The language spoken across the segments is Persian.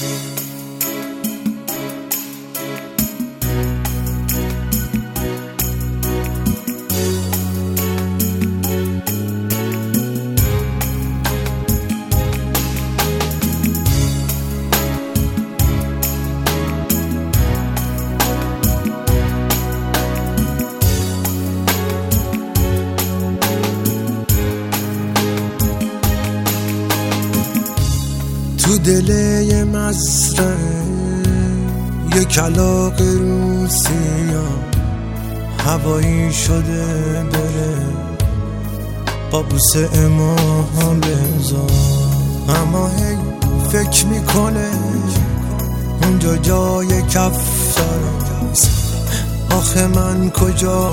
تو دل یه مزرعه یه کلاغ روسیا هوایی شده بره با بوسه ماها بذار، اما هی فکر میکنه اونجا جای کفتراست. آخه من کجا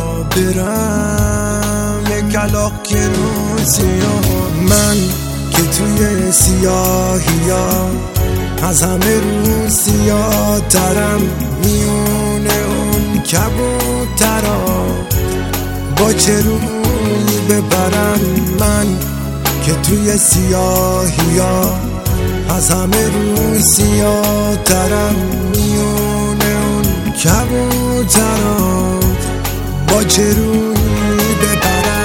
برم یه کلاغ روسیا، من که توی سیاهیا از همه روسیا ترم، میونه اون کبوترا با چه روی ببرم. من که توی سیاهیا از همه روسیا ترم، میونه اون کبوترا با چه روی ببرم.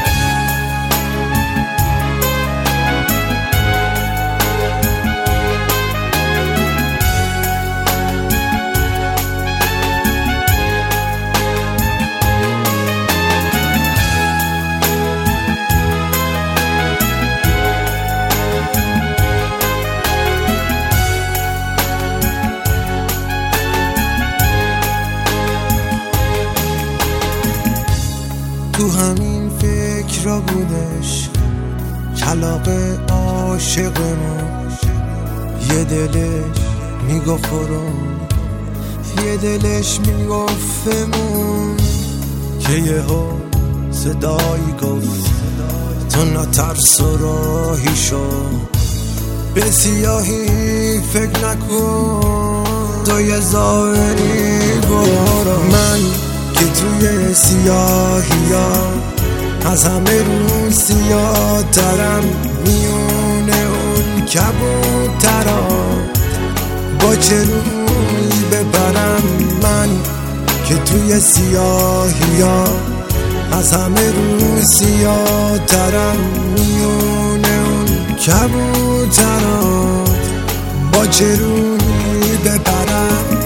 تو همین فکر را بودش کلاغ عاشقمون، یه دلش میگفت برو، یه دلش میگفتمون، که یهو صدایی گفت تو نترس و راهی شو، به سیاهی فکر نکن، تو یه ظاهری برو. من که توی سیاهیا از همه روسیا ترم، میونه اون کبوترا با چه روی ببرم. من که توی سیاهیا از همه روسیا ترم، میونه اون کبوترا با چه روی ببرم.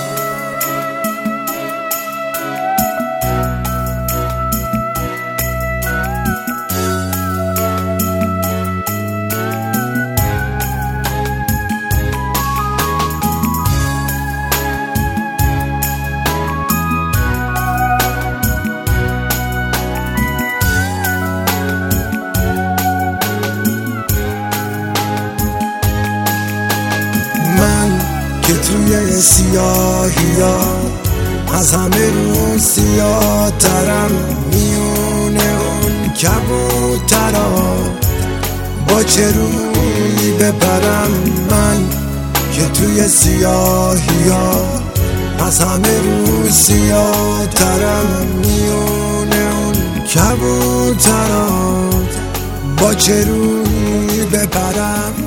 که توی سیاهیا از همه روسیا ترم، میونه اون کبوترا با چه روی ببرم. من که توی سیاهیا از همه روسیا ترم، میونه اون کبوترا با چه روی ببرم.